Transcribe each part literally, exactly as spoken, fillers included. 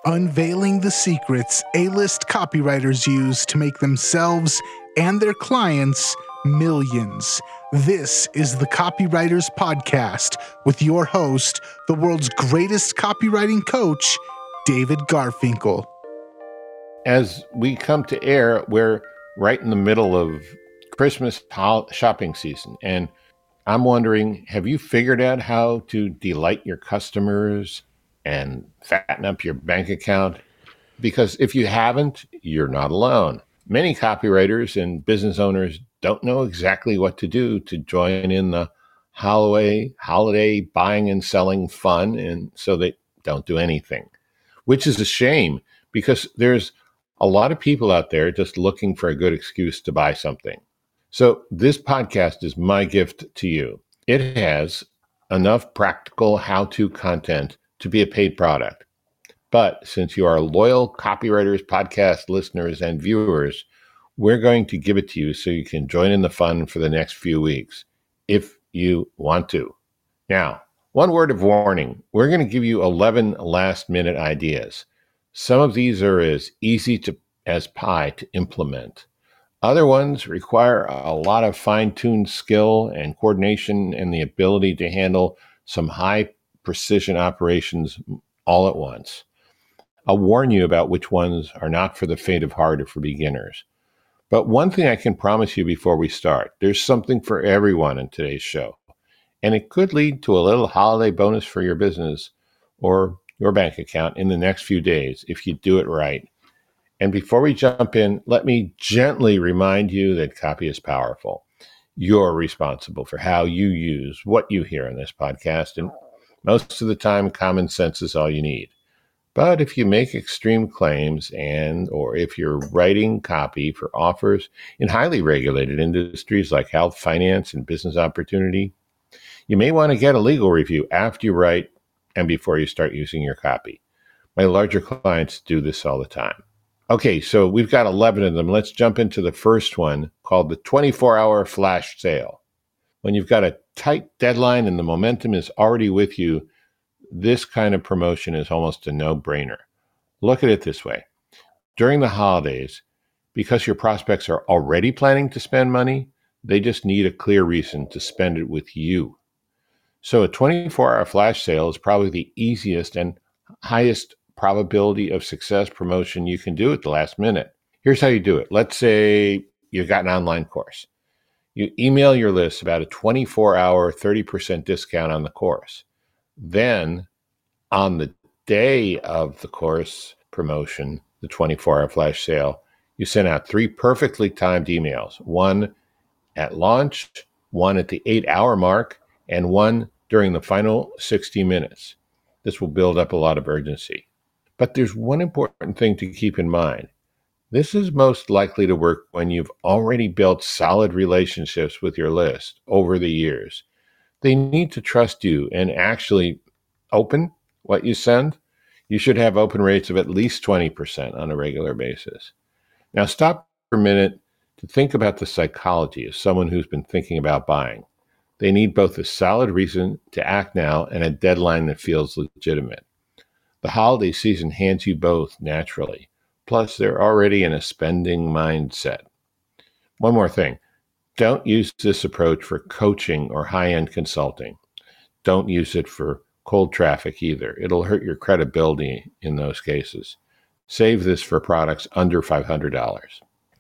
unveiling the secrets A-list copywriters use to make themselves and their clients millions. This is the Copywriters Podcast with your host, the world's greatest copywriting coach, David Garfinkel. As we come to air, we're right in the middle of Christmas shopping season. And I'm wondering, have you figured out how to delight your customers and fatten up your bank account? Because if you haven't, you're not alone. Many copywriters and business owners don't know exactly what to do to join in the holiday, holiday buying and selling fun, and so they don't do anything, which is a shame because there's a lot of people out there just looking for a good excuse to buy something. So this podcast is my gift to you. It has enough practical how-to content to be a paid product. But since you are loyal Copywriters Podcast listeners and viewers, we're going to give it to you so you can join in the fun for the next few weeks, if you want to. Now, one word of warning. We're going to give you eleven last-minute ideas. Some of these are as easy to as pie to implement. Other ones require a lot of fine-tuned skill and coordination and the ability to handle some high-precision operations all at once. I'll warn you about which ones are not for the faint of heart or for beginners. But one thing I can promise you before we start, there's something for everyone in today's show. And it could lead to a little holiday bonus for your business or your bank account in the next few days if you do it right. And before we jump in, let me gently remind you that copy is powerful. You're responsible for how you use what you hear in this podcast, and most of the time, common sense is all you need. But if you make extreme claims and or if you're writing copy for offers in highly regulated industries like health, finance, and business opportunity, you may want to get a legal review after you write and before you start using your copy. My larger clients do this all the time. Okay, so we've got eleven of them. Let's jump into the first one called the twenty-four hour flash sale. When you've got a tight deadline and the momentum is already with you, this kind of promotion is almost a no-brainer. Look at it this way. During the holidays, because your prospects are already planning to spend money, they just need a clear reason to spend it with you. So a twenty-four hour flash sale is probably the easiest and highest probability of success promotion you can do at the last minute. Here's how you do it. Let's say you've got an online course. You email your list about a twenty-four hour, thirty percent discount on the course. Then on the day of the course promotion, the twenty-four hour flash sale, you send out three perfectly timed emails, one at launch, one at the eight hour mark, and one during the final sixty minutes. This will build up a lot of urgency. But there's one important thing to keep in mind. This is most likely to work when you've already built solid relationships with your list over the years. They need to trust you and actually open what you send. You should have open rates of at least twenty percent on a regular basis. Now stop for a minute to think about the psychology of someone who's been thinking about buying. They need both a solid reason to act now and a deadline that feels legitimate. The holiday season hands you both naturally. Plus, they're already in a spending mindset. One more thing. Don't use this approach for coaching or high-end consulting. Don't use it for cold traffic either. It'll hurt your credibility in those cases. Save this for products under five hundred dollars.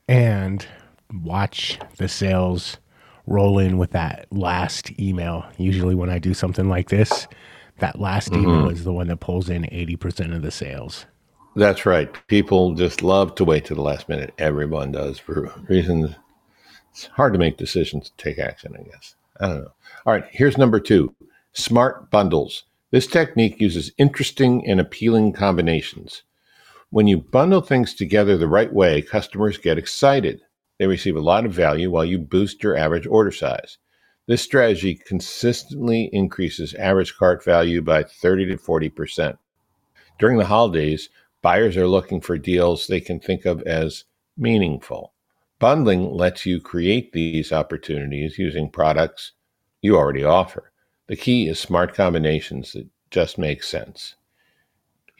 And watch the sales roll in with that last email. Usually when I do something like this, that last mm-hmm. email is the one that pulls in eighty percent of the sales. That's right. People just love to wait to the last minute. Everyone does for reasons. It's hard to make decisions, to take action, I guess. I don't know. All right, here's number two, smart bundles. This technique uses interesting and appealing combinations. When you bundle things together the right way, customers get excited. They receive a lot of value while you boost your average order size. This strategy consistently increases average cart value by thirty to forty percent. During the holidays, buyers are looking for deals they can think of as meaningful. Bundling lets you create these opportunities using products you already offer. The key is smart combinations that just make sense.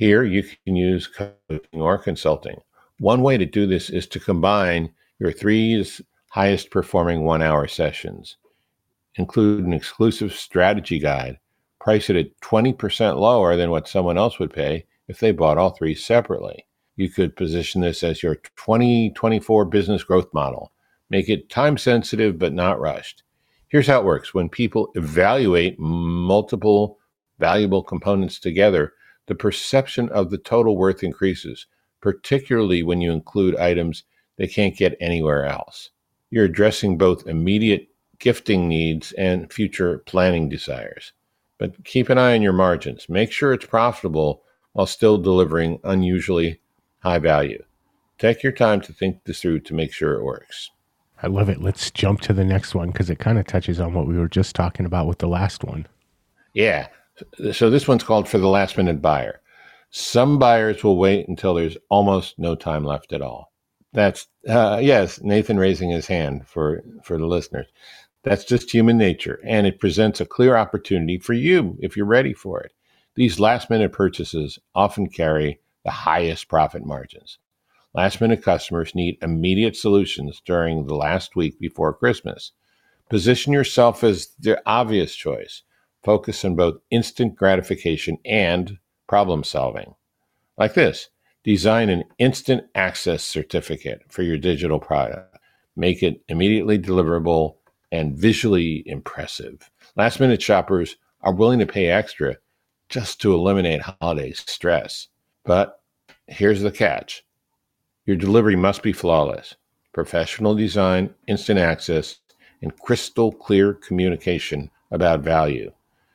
Here, you can use coaching or consulting. One way to do this is to combine your three highest performing one-hour sessions. Include an exclusive strategy guide. Price it at twenty percent lower than what someone else would pay if they bought all three separately. You could position this as your twenty twenty-four business growth model. Make it time-sensitive but not rushed. Here's how it works. When people evaluate multiple valuable components together, the perception of the total worth increases, particularly when you include items they can't get anywhere else. You're addressing both immediate gifting needs and future planning desires. But keep an eye on your margins. Make sure it's profitable while still delivering unusually high value. Take your time to think this through to make sure it works. I love it. Let's jump to the next one because it kind of touches on what we were just talking about with the last one. Yeah. So this one's called For the Last Minute Buyer. Some buyers will wait until there's almost no time left at all. That's, uh, yes, Nathan raising his hand for, for the listeners. That's just human nature, and it presents a clear opportunity for you if you're ready for it. These last-minute purchases often carry the highest profit margins. Last-minute customers need immediate solutions during the last week before Christmas. Position yourself as the obvious choice. Focus on both instant gratification and problem solving. Like this, design an instant access certificate for your digital product. Make it immediately deliverable and visually impressive. Last-minute shoppers are willing to pay extra just to eliminate holiday stress. But here's the catch. Your delivery must be flawless. Professional design, instant access, and crystal clear communication about value.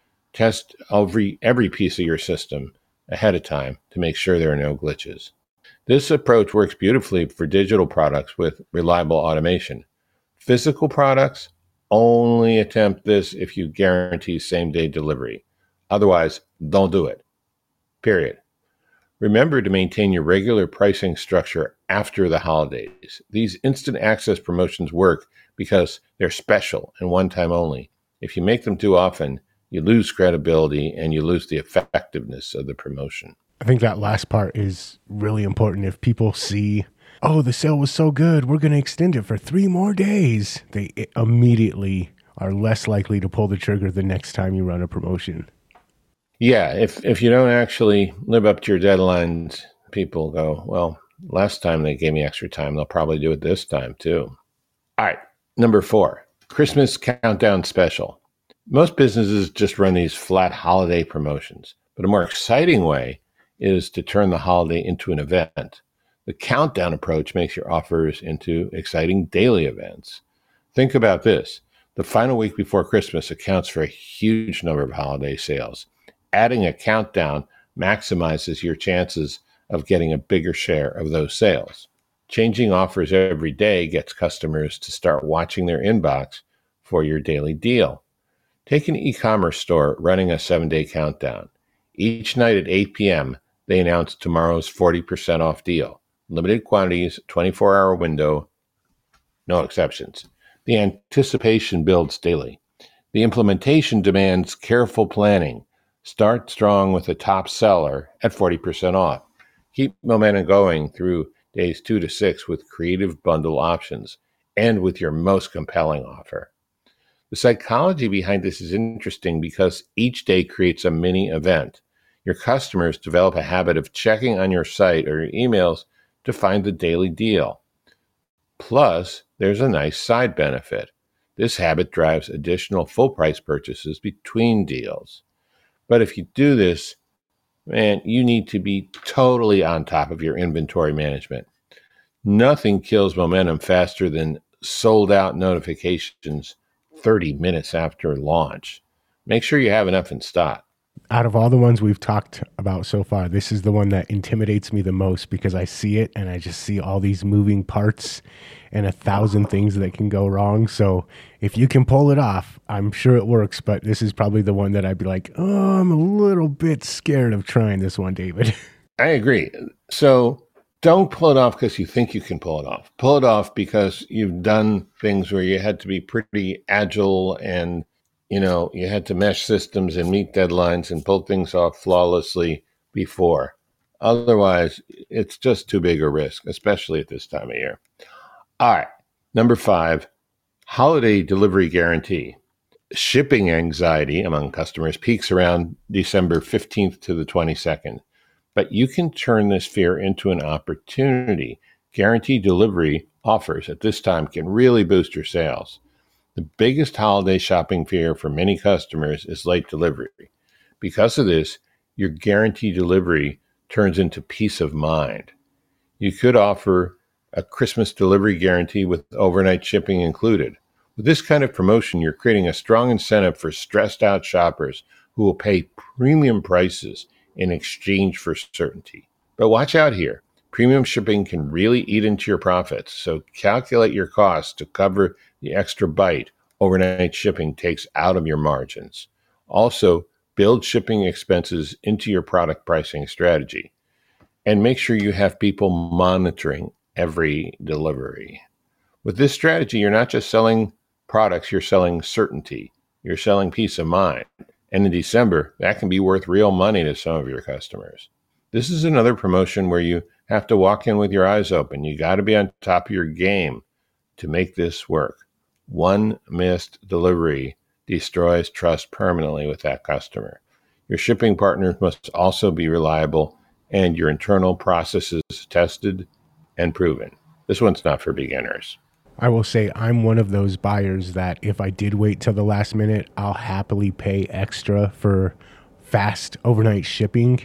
Test every, every piece of your system ahead of time to make sure there are no glitches. This approach works beautifully for digital products with reliable automation. Physical products, only attempt this if you guarantee same-day delivery. Otherwise, don't do it. Period. Remember to maintain your regular pricing structure after the holidays. These instant access promotions work because they're special and one-time only. If you make them too often, you lose credibility and you lose the effectiveness of the promotion. I think that last part is really important. If people see, oh, the sale was so good, we're going to extend it for three more days, they immediately are less likely to pull the trigger the next time you run a promotion. Yeah, if if you don't actually live up to your deadlines, people go, well, last time they gave me extra time, they'll probably do it this time too. All right, number four, Christmas Countdown Special. Most businesses just run these flat holiday promotions, but a more exciting way is to turn the holiday into an event. The countdown approach makes your offers into exciting daily events. Think about this. The final week before Christmas accounts for a huge number of holiday sales. Adding a countdown maximizes your chances of getting a bigger share of those sales. Changing offers every day gets customers to start watching their inbox for your daily deal. Take an e-commerce store running a seven-day countdown. Each night at eight p.m., they announce tomorrow's forty percent off deal. Limited quantities, twenty-four hour window, no exceptions. The anticipation builds daily. The implementation demands careful planning. Start strong with a top seller at forty percent off. Keep momentum going through days two to six with creative bundle options and with your most compelling offer. The psychology behind this is interesting because each day creates a mini event. Your customers develop a habit of checking on your site or your emails to find the daily deal. Plus, there's a nice side benefit. This habit drives additional full price purchases between deals. But if you do this, man, you need to be totally on top of your inventory management. Nothing kills momentum faster than sold out notifications thirty minutes after launch. Make sure you have enough in stock. Out of all the ones we've talked about so far, this is the one that intimidates me the most because I see it and I just see all these moving parts and a thousand things that can go wrong. So if you can pull it off, I'm sure it works, but this is probably the one that I'd be like, oh, I'm a little bit scared of trying this one, David. I agree. So don't pull it off because you think you can pull it off. Pull it off because you've done things where you had to be pretty agile and, you know, you had to mesh systems and meet deadlines and pull things off flawlessly before. Otherwise, it's just too big a risk, especially at this time of year. All right. Number five, holiday delivery guarantee. Shipping anxiety among customers peaks around December fifteenth to the twenty-second. But you can turn this fear into an opportunity. Guaranteed delivery offers at this time can really boost your sales. The biggest holiday shopping fear for many customers is late delivery. Because of this, your guaranteed delivery turns into peace of mind. You could offer a Christmas delivery guarantee with overnight shipping included. With this kind of promotion, you're creating a strong incentive for stressed out shoppers who will pay premium prices in exchange for certainty. But watch out here. Premium shipping can really eat into your profits, so calculate your costs to cover the extra bite overnight shipping takes out of your margins. Also, build shipping expenses into your product pricing strategy. And make sure you have people monitoring every delivery. With this strategy, you're not just selling products, you're selling certainty. You're selling peace of mind. And in December, that can be worth real money to some of your customers. This is another promotion where you have to walk in with your eyes open. You got to be on top of your game to make this work. One missed delivery destroys trust permanently with that customer. Your shipping partners must also be reliable and your internal processes tested and proven. This one's not for beginners. I will say I'm one of those buyers that if I did wait till the last minute, I'll happily pay extra for fast overnight shipping.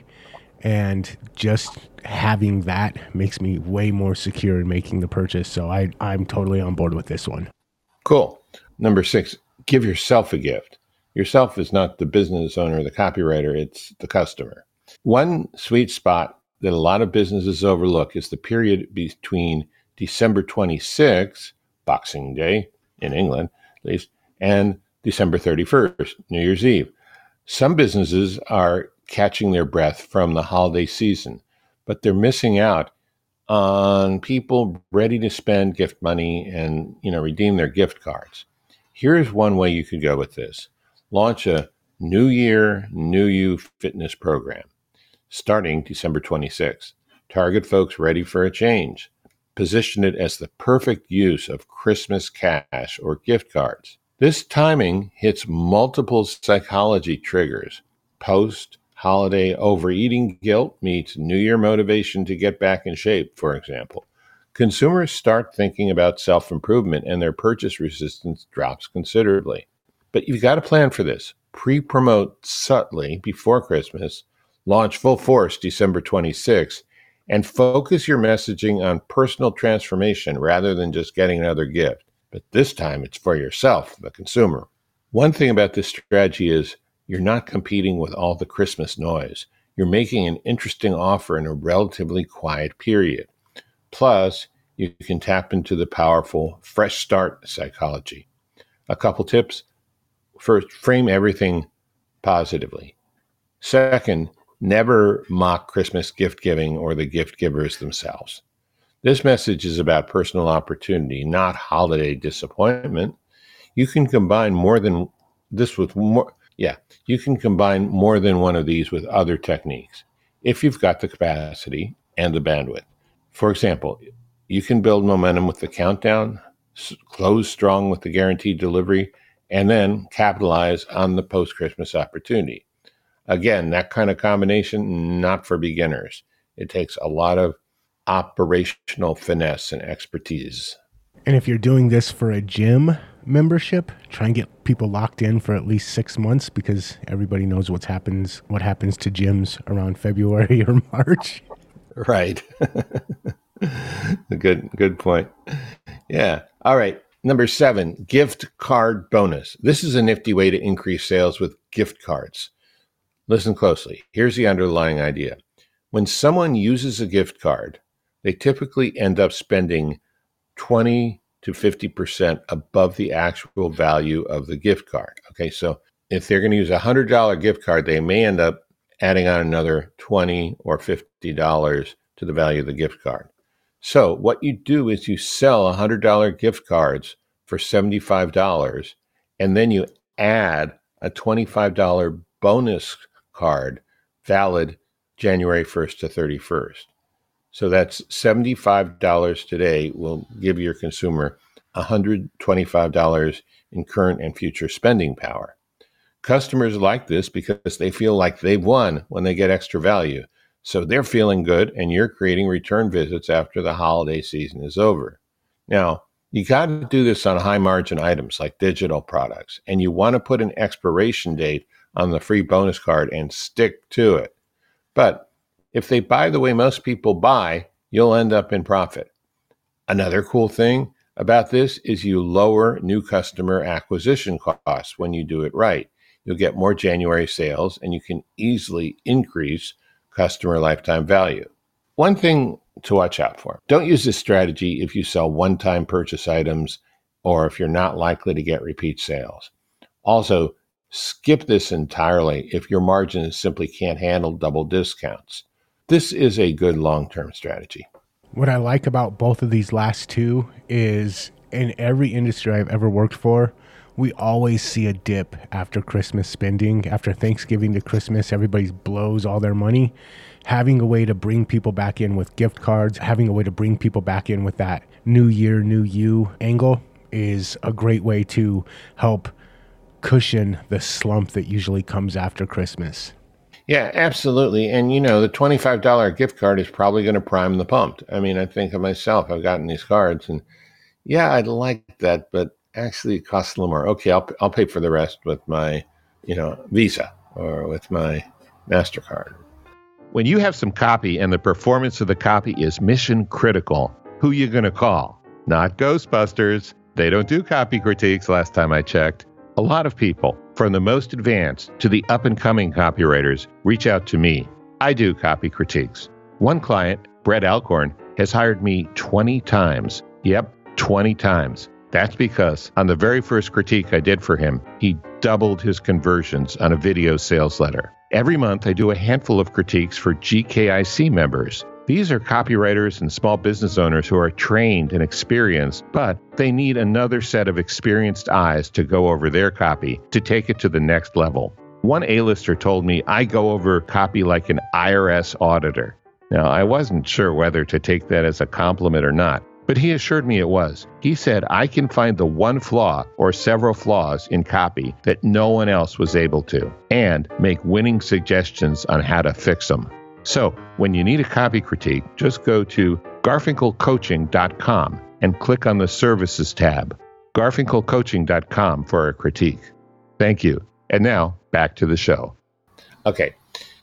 And just having that makes me way more secure in making the purchase. So I, I'm totally on board with this one. Cool. Number six, give yourself a gift. Yourself is not the business owner or the copywriter, it's the customer. One sweet spot that a lot of businesses overlook is the period between December twenty-sixth, Boxing Day in England, at least, and December thirty-first, New Year's Eve. Some businesses are catching their breath from the holiday season, but they're missing out on people ready to spend gift money and, you know, redeem their gift cards. Here's one way you could go with this. Launch a New Year, New You fitness program starting December twenty-sixth. Target folks ready for a change. Position it as the perfect use of Christmas cash or gift cards. This timing hits multiple psychology triggers. Post-holiday overeating guilt meets New Year motivation to get back in shape, for example. Consumers start thinking about self-improvement and their purchase resistance drops considerably. But you've got to plan for this. Pre-promote subtly before Christmas, launch full force December twenty-sixth, and focus your messaging on personal transformation rather than just getting another gift. But this time it's for yourself, the consumer. One thing about this strategy is you're not competing with all the Christmas noise. You're making an interesting offer in a relatively quiet period. Plus, you can tap into the powerful fresh start psychology. A couple tips. First, frame everything positively. Second, never mock Christmas gift giving or the gift givers themselves. This message is about personal opportunity, not holiday disappointment. You can combine more than this with more. Yeah, you can combine more than one of these with other techniques if you've got the capacity and the bandwidth. For example, you can build momentum with the countdown, close strong with the guaranteed delivery, and then capitalize on the post-Christmas opportunity. Again, that kind of combination, not for beginners. It takes a lot of operational finesse and expertise. And if you're doing this for a gym membership, try and get people locked in for at least six months because everybody knows what's happens, what happens to gyms around February or March. Right. Good, good point. Yeah. All right. Number seven, gift card bonus. This is a nifty way to increase sales with gift cards. Listen closely. Here's the underlying idea. When someone uses a gift card, they typically end up spending twenty to fifty percent above the actual value of the gift card. Okay, so if they're going to use a one hundred dollars gift card, they may end up adding on another twenty dollars or fifty dollars to the value of the gift card. So what you do is you sell one hundred dollars gift cards for seventy-five dollars, and then you add a twenty-five dollars bonus card valid January first to thirty-first. So that's seventy-five dollars today will give your consumer one hundred twenty-five dollars in current and future spending power. Customers like this because they feel like they've won when they get extra value. So they're feeling good, and you're creating return visits after the holiday season is over. Now, you got to do this on high margin items like digital products, and you want to put an expiration date on the free bonus card and stick to it. But if they buy the way most people buy, you'll end up in profit. Another cool thing about this is you lower new customer acquisition costs when you do it right. You'll get more January sales, and you can easily increase customer lifetime value. One thing to watch out for: don't use this strategy if you sell one-time purchase items or if you're not likely to get repeat sales. Also, skip this entirely if your margins simply can't handle double discounts. This is a good long-term strategy. What I like about both of these last two is in every industry I've ever worked for, we always see a dip after Christmas spending. After Thanksgiving to Christmas, everybody blows all their money. Having a way to bring people back in with gift cards, having a way to bring people back in with that new year, new you angle is a great way to help cushion the slump that usually comes after Christmas. Yeah, absolutely. And, you know, the twenty-five dollars gift card is probably going to prime the pump. I mean, I think of myself, I've gotten these cards, and yeah, I'd like that, but actually it costs a little more. Okay, I'll I'll pay for the rest with my, you know, Visa or with my MasterCard. When you have some copy and the performance of the copy is mission critical, who you going to call? Not Ghostbusters. They don't do copy critiques last time I checked. A lot of people, from the most advanced to the up-and-coming copywriters, reach out to me. I do copy critiques. One client, Brett Alcorn, has hired me twenty times. Yep, twenty times. That's because on the very first critique I did for him, he doubled his conversions on a video sales letter. Every month, I do a handful of critiques for G K I C members. These are copywriters and small business owners who are trained and experienced, but they need another set of experienced eyes to go over their copy to take it to the next level. One A-lister told me I go over copy like an I R S auditor. Now, I wasn't sure whether to take that as a compliment or not, but he assured me it was. He said I can find the one flaw or several flaws in copy that no one else was able to, and make winning suggestions on how to fix them. So when you need a copy critique, just go to garfinkel coaching dot com and click on the Services tab. garfinkel coaching dot com for a critique. Thank you. And now, back to the show. Okay,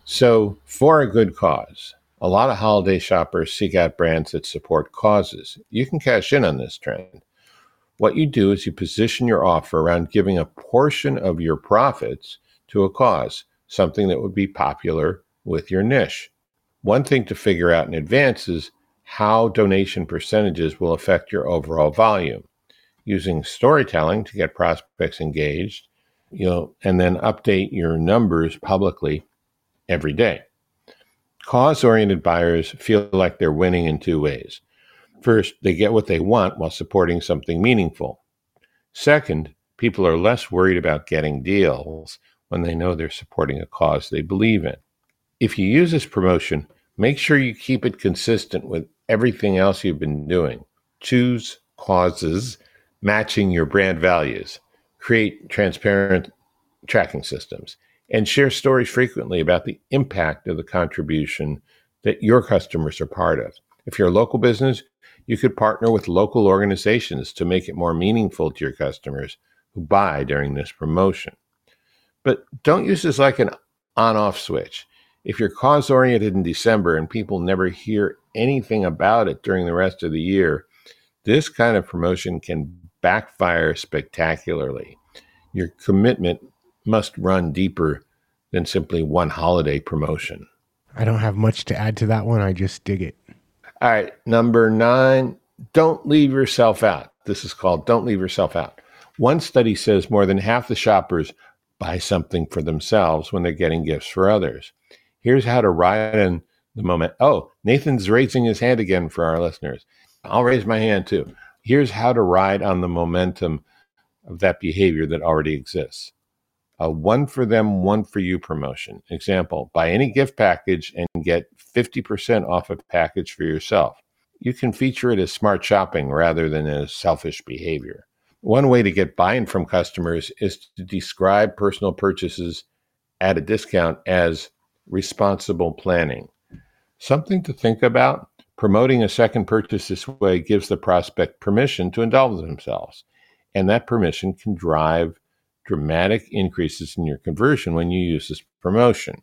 so for a good cause, a lot of holiday shoppers seek out brands that support causes. You can cash in on this trend. What you do is you position your offer around giving a portion of your profits to a cause, something that would be popular with your niche. One thing to figure out in advance is how donation percentages will affect your overall volume. Using storytelling to get prospects engaged, you know, and then update your numbers publicly every day. Cause-oriented buyers feel like they're winning in two ways. First, they get what they want while supporting something meaningful. Second, people are less worried about getting deals when they know they're supporting a cause they believe in. If you use this promotion, make sure you keep it consistent with everything else you've been doing. Choose causes matching your brand values. Create transparent tracking systems. And share stories frequently about the impact of the contribution that your customers are part of. If you're a local business, you could partner with local organizations to make it more meaningful to your customers who buy during this promotion. But don't use this like an on-off switch. If you're cause-oriented in December and people never hear anything about it during the rest of the year, this kind of promotion can backfire spectacularly. Your commitment must run deeper than simply one holiday promotion. I don't have much to add to that one. I just dig it. All right, number nine, don't leave yourself out. This is called Don't Leave Yourself Out. One study says more than half the shoppers buy something for themselves when they're getting gifts for others. Here's how to ride in the moment. Oh, Nathan's raising his hand again for our listeners. I'll raise my hand too. Here's how to ride on the momentum of that behavior that already exists. a one for them, one for you promotion. Example, buy any gift package and get fifty percent off a package for yourself. You can feature it as smart shopping rather than as selfish behavior. One way to get buy-in from customers is to describe personal purchases at a discount as responsible planning. Something to think about: promoting a second purchase this way gives the prospect permission to indulge themselves, and that permission can drive dramatic increases in your conversion when you use this promotion.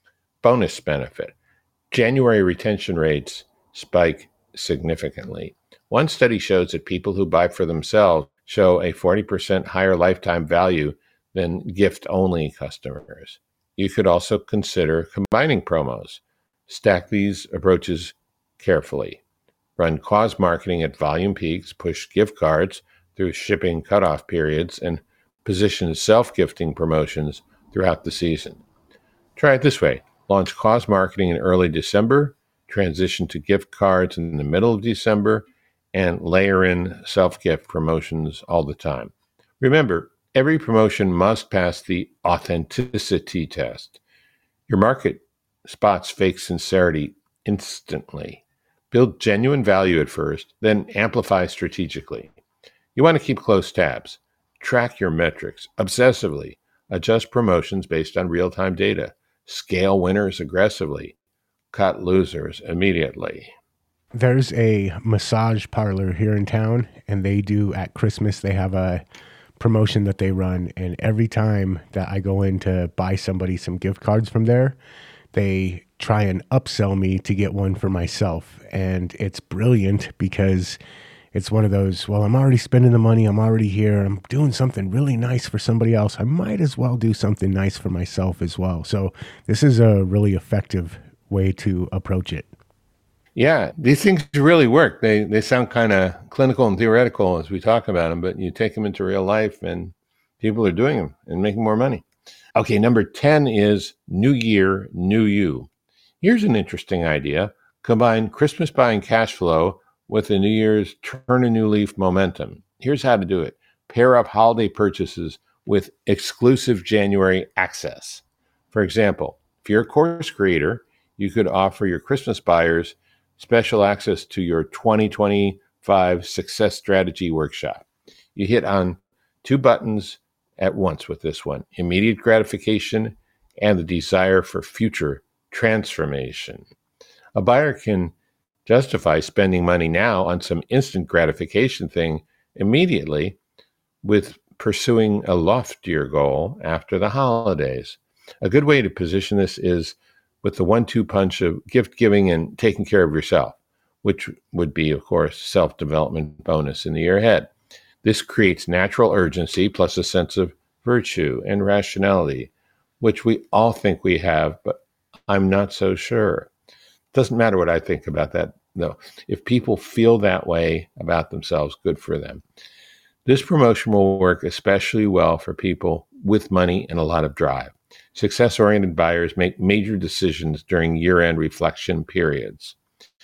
Bonus benefit: January retention rates spike significantly. One study shows that people who buy for themselves show a forty percent higher lifetime value than gift-only customers. You could also consider combining promos. Stack these approaches carefully. Run cause marketing at volume peaks, push gift cards through shipping cutoff periods, and position self-gifting promotions throughout the season. Try it this way. Launch cause marketing in early December, transition to gift cards in the middle of December, and layer in self-gift promotions all the time. Remember, every promotion must pass the authenticity test. Your market spots fake sincerity instantly. Build genuine value at first, then amplify strategically. You want to keep close tabs. Track your metrics obsessively. Adjust promotions based on real-time data. Scale winners aggressively. Cut losers immediately. There's a massage parlor here in town, and they do at Christmas, they have a promotion that they run. And every time that I go in to buy somebody some gift cards from there, they try and upsell me to get one for myself. And it's brilliant because it's one of those, well, I'm already spending the money. I'm already here. I'm doing something really nice for somebody else. I might as well do something nice for myself as well. So this is a really effective way to approach it. Yeah, these things really work. They they sound kind of clinical and theoretical as we talk about them, but you take them into real life and people are doing them and making more money. Okay, number ten is New Year, New You. Here's an interesting idea. Combine Christmas buying cash flow with the New Year's turn a new leaf momentum. Here's how to do it. Pair up holiday purchases with exclusive January access. For example, if you're a course creator, you could offer your Christmas buyers special access to your twenty twenty-five Success Strategy Workshop. You hit on two buttons at once with this one: immediate gratification and the desire for future transformation. A buyer can justify spending money now on some instant gratification thing immediately with pursuing a loftier goal after the holidays. A good way to position this is with the one-two punch of gift giving and taking care of yourself, which would be, of course, self-development bonus in the year ahead. This creates natural urgency plus a sense of virtue and rationality, which we all think we have, but I'm not so sure. Doesn't matter what I think about that, though. If people feel that way about themselves, good for them. This promotion will work especially well for people with money and a lot of drive. Success-oriented buyers make major decisions during year-end reflection periods.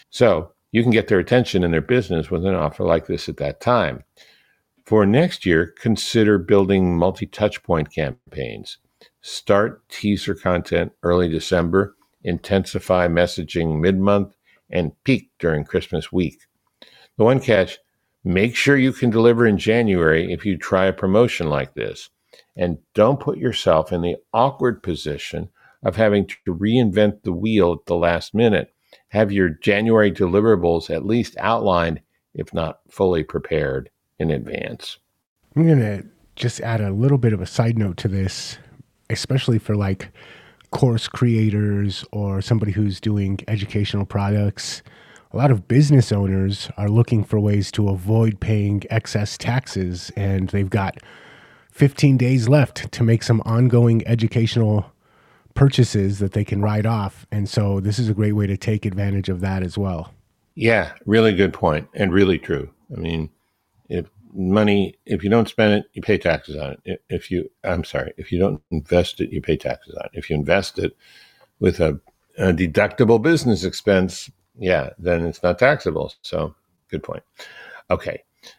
So you can get their attention in their business with an offer like this at that time. For next year, consider building multi-touchpoint campaigns. Start teaser content early December, intensify messaging mid-month, and peak during Christmas week. The one catch: make sure you can deliver in January if you try a promotion like this. And don't put yourself in the awkward position of having to reinvent the wheel at the last minute. Have your January deliverables at least outlined, if not fully prepared, in advance. I'm going to just add a little bit of a side note to this, especially for like course creators or somebody who's doing educational products. A lot of business owners are looking for ways to avoid paying excess taxes, and they've got fifteen days left to make some ongoing educational purchases that they can write off. And so this is a great way to take advantage of that as well. Yeah, really good point and really true. I mean, if money, if you don't spend it, you pay taxes on it. If you, I'm sorry, if you don't invest it, you pay taxes on it. If you invest it with a, a deductible business expense, yeah, then it's not taxable. So good point. Okay.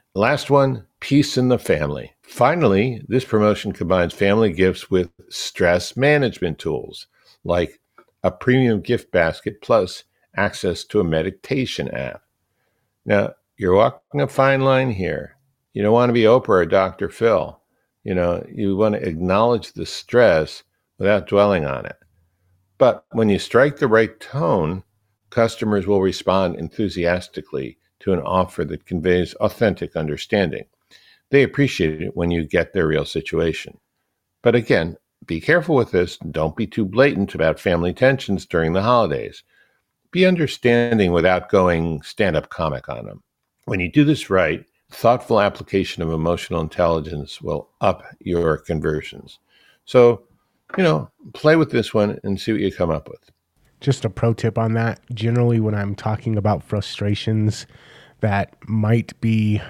Last one, peace in the family. Finally, this promotion combines family gifts with stress management tools, like a premium gift basket plus access to a meditation app. Now, you're walking a fine line here. You don't want to be Oprah or Doctor Phil. You know, you want to acknowledge the stress without dwelling on it. But when you strike the right tone, customers will respond enthusiastically to an offer that conveys authentic understanding. They appreciate it when you get their real situation. But again, be careful with this. Don't be too blatant about family tensions during the holidays. Be understanding without going stand-up comic on them. When you do this right, thoughtful application of emotional intelligence will up your conversions. So, you know, play with this one and see what you come up with. Just a pro tip on that. Generally, when I'm talking about frustrations that might be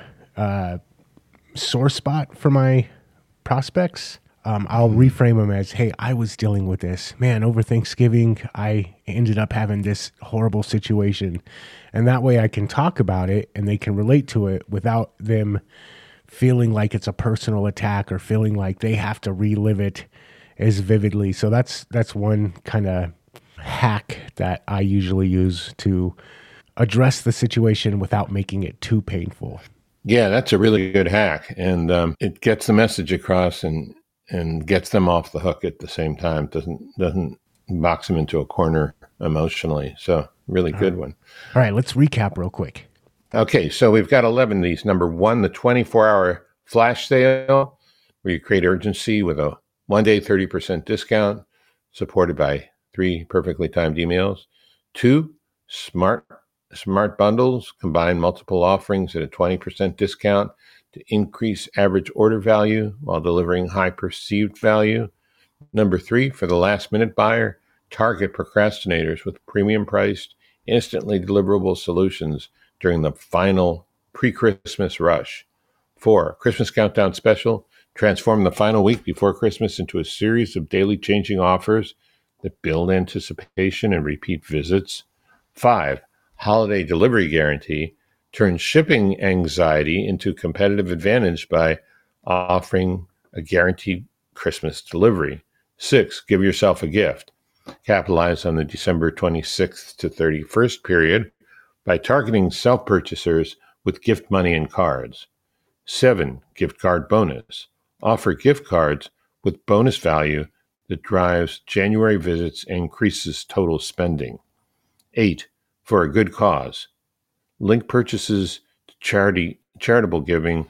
a sore spot for my prospects, um, I'll reframe them as, hey, I was dealing with this. Man, over Thanksgiving, I ended up having this horrible situation. And that way I can talk about it and they can relate to it without them feeling like it's a personal attack or feeling like they have to relive it as vividly. So that's that's one kind of hack that I usually use to address the situation without making it too painful. Yeah, that's a really good hack. And um, it gets the message across and and gets them off the hook at the same time. Doesn't doesn't box them into a corner emotionally. So really good one. All right, let's recap real quick. Okay, so we've got eleven of these. Number one, the twenty-four hour flash sale, where you create urgency with a one-day thirty percent discount, supported by three perfectly timed emails. Two, smart smart bundles, combine multiple offerings at a twenty percent discount to increase average order value while delivering high perceived value. Number three, for the last-minute buyer, target procrastinators with premium-priced, instantly deliverable solutions during the final pre-Christmas rush. Four, Christmas Countdown Special, transform the final week before Christmas into a series of daily changing offers that build anticipation and repeat visits. Five, Holiday Delivery Guarantee, turn shipping anxiety into competitive advantage by offering a guaranteed Christmas delivery. Six, give yourself a gift. Capitalize on the December twenty-sixth to thirty-first period by targeting self-purchasers with gift money and cards. Seven, gift card bonus. Offer gift cards with bonus value that drives January visits and increases total spending. Eight, for a good cause. Link purchases to charity, charitable giving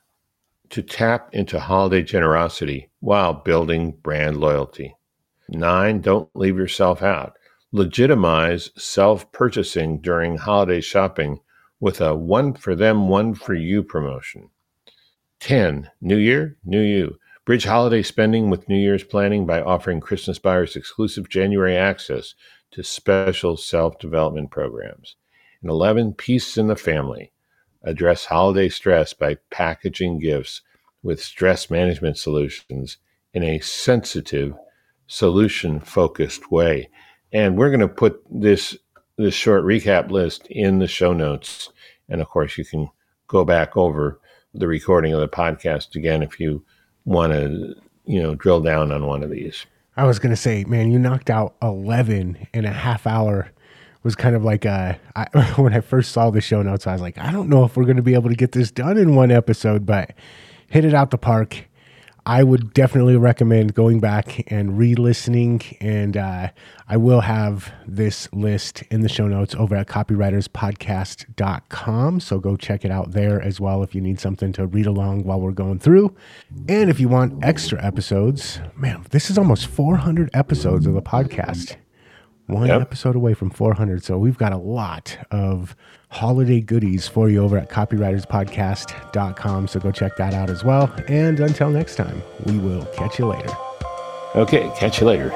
to tap into holiday generosity while building brand loyalty. Nine, don't leave yourself out. Legitimize self-purchasing during holiday shopping with a one for them, one for you promotion. ten, New Year, New You. Bridge holiday spending with New Year's planning by offering Christmas buyers exclusive January access to special self-development programs. And eleven, peace in the family. Address holiday stress by packaging gifts with stress management solutions in a sensitive, solution-focused way. And we're going to put this this short recap list in the show notes. And of course, you can go back over the recording of the podcast again if you want to, you know, drill down on one of these. I was going to say, man, you knocked out eleven in a half hour. Was kind of like a, I, when I first saw the show notes, I was like, I don't know if we're going to be able to get this done in one episode, but hit it out the park. I would definitely recommend going back and re-listening, and uh, I will have this list in the show notes over at copywriters podcast dot com, so go check it out there as well if you need something to read along while we're going through. And if you want extra episodes, man, this is almost four hundred episodes of the podcast. One yep. episode away from four hundred. So we've got a lot of holiday goodies for you over at copywriters podcast dot com. So go check that out as well. And until next time, we will catch you later. Okay, catch you later.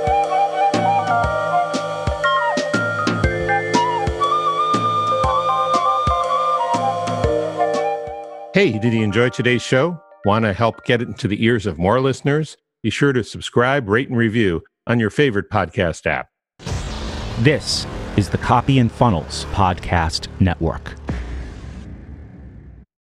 Hey, did you enjoy today's show? Want to help get it into the ears of more listeners? Be sure to subscribe, rate, and review on your favorite podcast app. This is the Copy and Funnels Podcast Network.